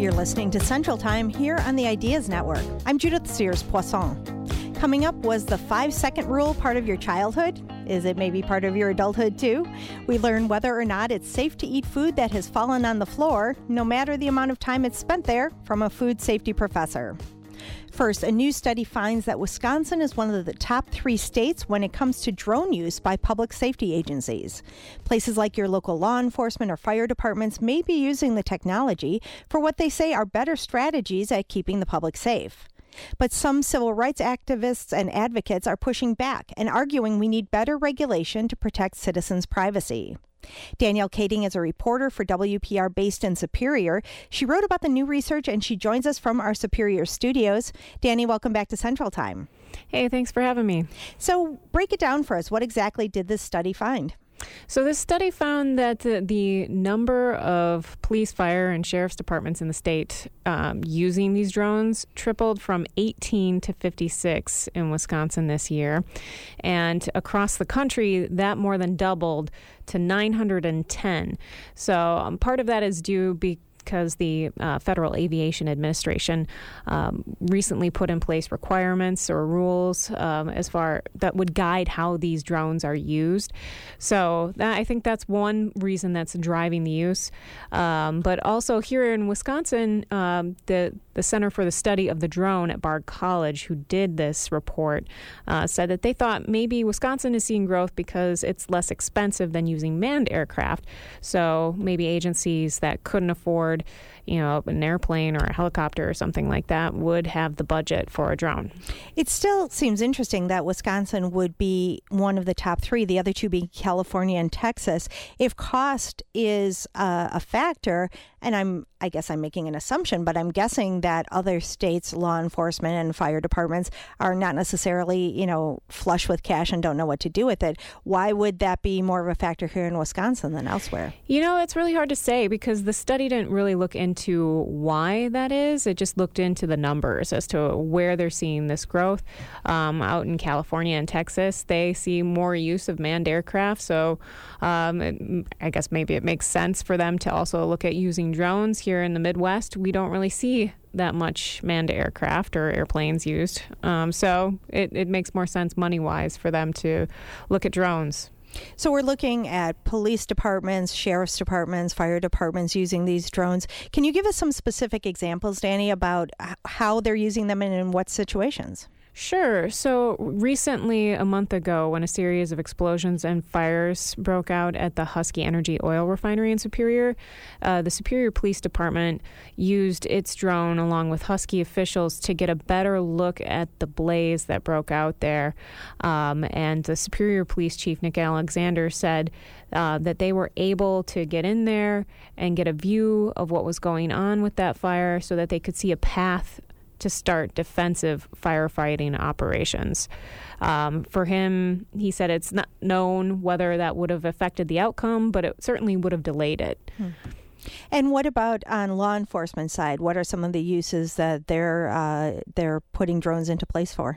You're listening to Central Time here on the Ideas Network. I'm Judith Sears-Poisson. Coming up, was the 5-second rule part of your childhood? Is it maybe part of your adulthood too? We learn whether or not it's safe to eat food that has fallen on the floor, no matter the amount of time it's spent there, from a food safety professor. First, a new study finds that Wisconsin is one of the top 3 states when it comes to drone use by public safety agencies. Places like your local law enforcement or fire departments may be using the technology for what they say are better strategies at keeping the public safe. But some civil rights activists and advocates are pushing back and arguing we need better regulation to protect citizens' privacy. Danielle Kading is a reporter for WPR based in Superior. She wrote about the new research and she joins us from our Superior studios. Danny, welcome back to Central Time. Hey, thanks for having me. So break it down for us. What exactly did this study find? So this study found that the number of police, fire, and sheriff's departments in the state using these drones tripled from 18 to 56 in Wisconsin this year. And across the country, that more than doubled to 910. So part of that is due because the Federal Aviation Administration recently put in place requirements or rules that would guide how these drones are used. So I think that's one reason that's driving the use. But also here in Wisconsin, the Center for the Study of the Drone at Bard College, who did this report, said that they thought maybe Wisconsin is seeing growth because it's less expensive than using manned aircraft. So maybe agencies that couldn't afford an airplane or a helicopter or something like that would have the budget for a drone. It still seems interesting that Wisconsin would be one of the top 3, the other 2 being California and Texas. If cost is a factor, and I guess I'm making an assumption, but I'm guessing that other states' law enforcement and fire departments are not necessarily, flush with cash and don't know what to do with it. Why would that be more of a factor here in Wisconsin than elsewhere? It's really hard to say because the study didn't really look into why that is. It just looked into the numbers as to where they're seeing this growth. Out in California and Texas, they see more use of manned aircraft. So I guess maybe it makes sense for them to also look at using drones. Here in the Midwest, we don't really see that much manned aircraft or airplanes used. So it makes more sense money-wise for them to look at drones. So we're looking at police departments, sheriff's departments, fire departments using these drones. Can you give us some specific examples, Danny, about how they're using them and in what situations? Sure. So recently, a month ago, when a series of explosions and fires broke out at the Husky Energy oil refinery in Superior, the Superior Police Department used its drone along with Husky officials to get a better look at the blaze that broke out there. And the Superior Police Chief, Nick Alexander, said that they were able to get in there and get a view of what was going on with that fire so that they could see a path to start defensive firefighting operations. For him, he said it's not known whether that would have affected the outcome, but it certainly would have delayed it. And what about on law enforcement side? What are some of the uses that they're putting drones into place for?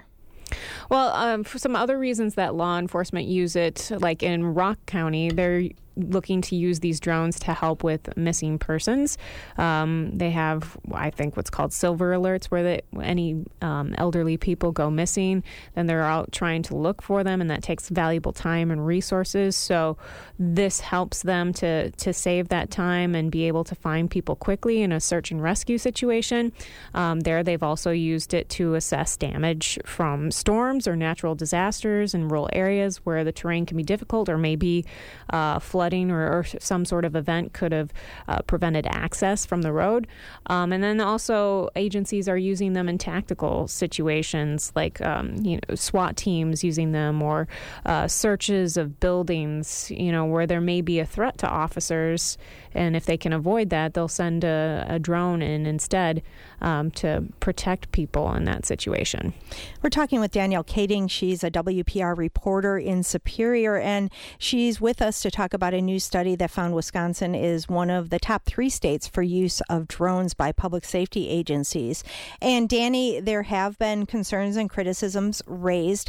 Well, for some other reasons that law enforcement use it, like in Rock County, they're looking to use these drones to help with missing persons. They have, I think, what's called silver alerts, where any elderly people go missing, then they're out trying to look for them, and that takes valuable time and resources. So this helps them to save that time and be able to find people quickly in a search and rescue situation. They've also used it to assess damage from storms or natural disasters in rural areas where the terrain can be difficult, or maybe flooding or some sort of event could have prevented access from the road. And then also agencies are using them in tactical situations like SWAT teams using them, or searches of buildings where there may be a threat to officers, and if they can avoid that, they'll send a drone in instead to protect people in that situation. We're talking with Danielle Kading. She's a WPR reporter in Superior, and she's with us to talk about a new study that found Wisconsin is one of the top 3 states for use of drones by public safety agencies. And Danny, there have been concerns and criticisms raised,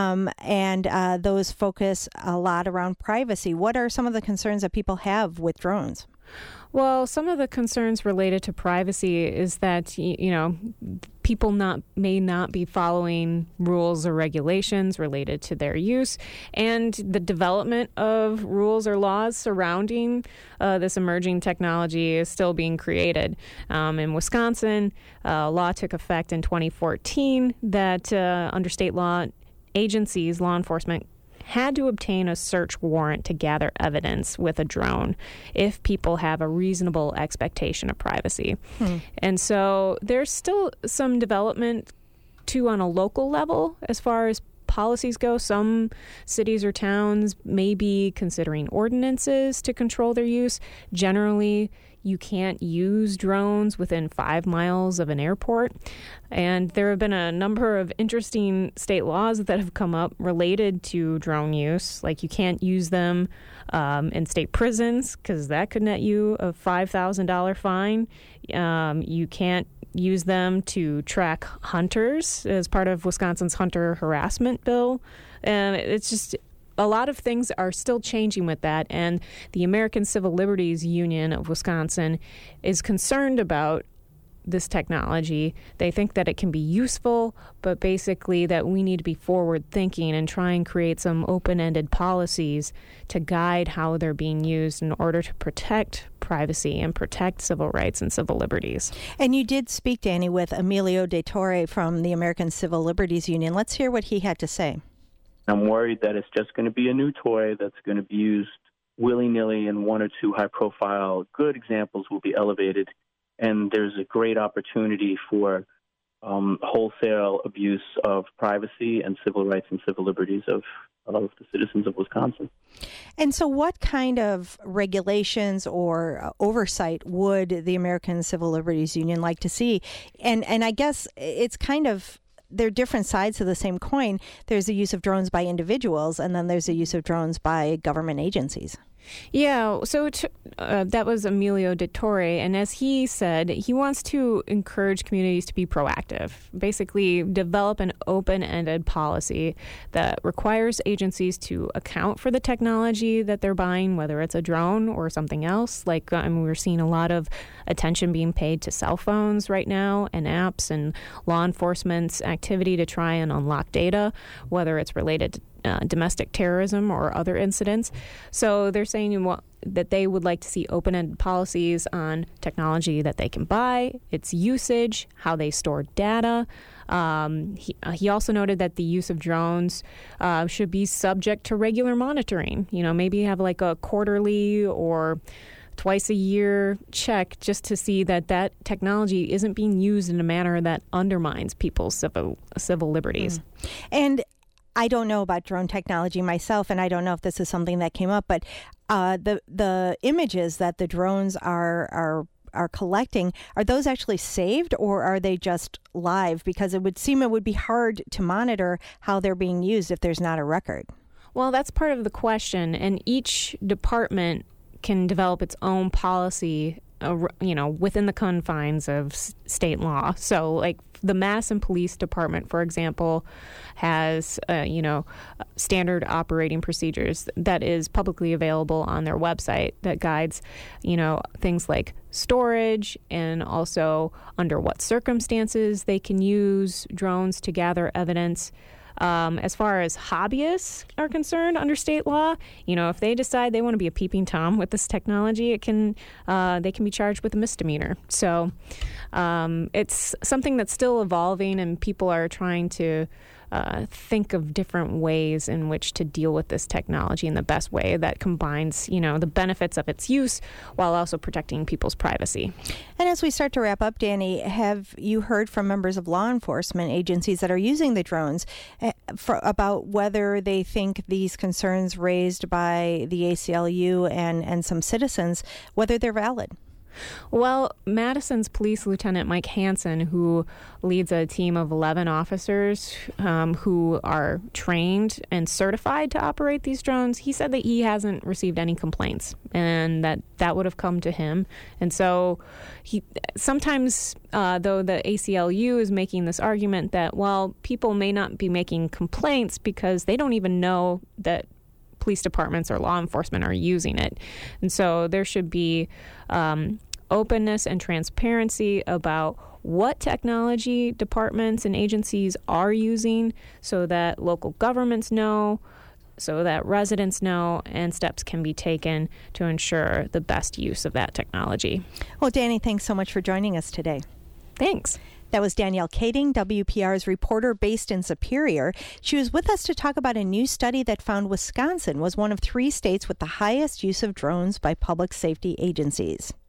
and those focus a lot around privacy. What are some of the concerns that people have with drones? Well, some of the concerns related to privacy is that, people may not be following rules or regulations related to their use, and the development of rules or laws surrounding this emerging technology is still being created. In Wisconsin, a law took effect in 2014 that under state law, agencies, law enforcement, had to obtain a search warrant to gather evidence with a drone if people have a reasonable expectation of privacy. And so there's still some development too on a local level as far as policies go. Some cities or towns may be considering ordinances to control their use. Generally, you can't use drones within 5 miles of an airport. And there have been a number of interesting state laws that have come up related to drone use. Like you can't use them in state prisons because that could net you a $5,000 fine. You can't use them to track hunters as part of Wisconsin's hunter harassment bill. And it's just a lot of things are still changing with that, and the American Civil Liberties Union of Wisconsin is concerned about this technology. They think that it can be useful, but basically that we need to be forward-thinking and try and create some open-ended policies to guide how they're being used in order to protect privacy and protect civil rights and civil liberties. And you did speak, Danny, with Emilio De Torre from the American Civil Liberties Union. Let's hear what he had to say. I'm worried that it's just going to be a new toy that's going to be used willy-nilly, and one or two high-profile good examples will be elevated. And there's a great opportunity for wholesale abuse of privacy and civil rights and civil liberties of the citizens of Wisconsin. And so what kind of regulations or oversight would the American Civil Liberties Union like to see? And I guess it's kind of, they're different sides of the same coin. There's the use of drones by individuals, and then there's the use of drones by government agencies. Yeah, so that was Emilio De Torre, and as he said, he wants to encourage communities to be proactive, basically develop an open-ended policy that requires agencies to account for the technology that they're buying, whether it's a drone or something else. Like we're seeing a lot of attention being paid to cell phones right now and apps, and law enforcement's activity to try and unlock data, whether it's related to domestic terrorism or other incidents. So they're saying that they would like to see open-ended policies on technology that they can buy, its usage, how they store data. He also noted that the use of drones should be subject to regular monitoring. Maybe have like a quarterly or twice a year check just to see that technology isn't being used in a manner that undermines people's civil liberties. And I don't know about drone technology myself, and I don't know if this is something that came up, but the images that the drones are collecting, are those actually saved, or are they just live? Because it would seem it would be hard to monitor how they're being used if there's not a record. Well, that's part of the question, and each department can develop its own policy within the confines of state law. So, like the Madison Police Department, for example, has standard operating procedures that is publicly available on their website that guides things like storage and also under what circumstances they can use drones to gather evidence. As far as hobbyists are concerned under state law, if they decide they want to be a peeping Tom with this technology, they can be charged with a misdemeanor. So it's something that's still evolving, and people are trying to think of different ways in which to deal with this technology in the best way that combines, the benefits of its use while also protecting people's privacy. And as we start to wrap up, Danny, have you heard from members of law enforcement agencies that are using the drones about whether they think these concerns raised by the ACLU and some citizens, whether they're valid? Well, Madison's Police Lieutenant Mike Hansen, who leads a team of 11 officers who are trained and certified to operate these drones, he said that he hasn't received any complaints and that would have come to him. And so sometimes, though, the ACLU is making this argument that, well, people may not be making complaints because they don't even know that police departments or law enforcement are using it. And so there should be openness and transparency about what technology departments and agencies are using so that local governments know, so that residents know, and steps can be taken to ensure the best use of that technology. Well, Danny, thanks so much for joining us today. Thanks. That was Danielle Kading, WPR's reporter based in Superior. She was with us to talk about a new study that found Wisconsin was one of 3 states with the highest use of drones by public safety agencies.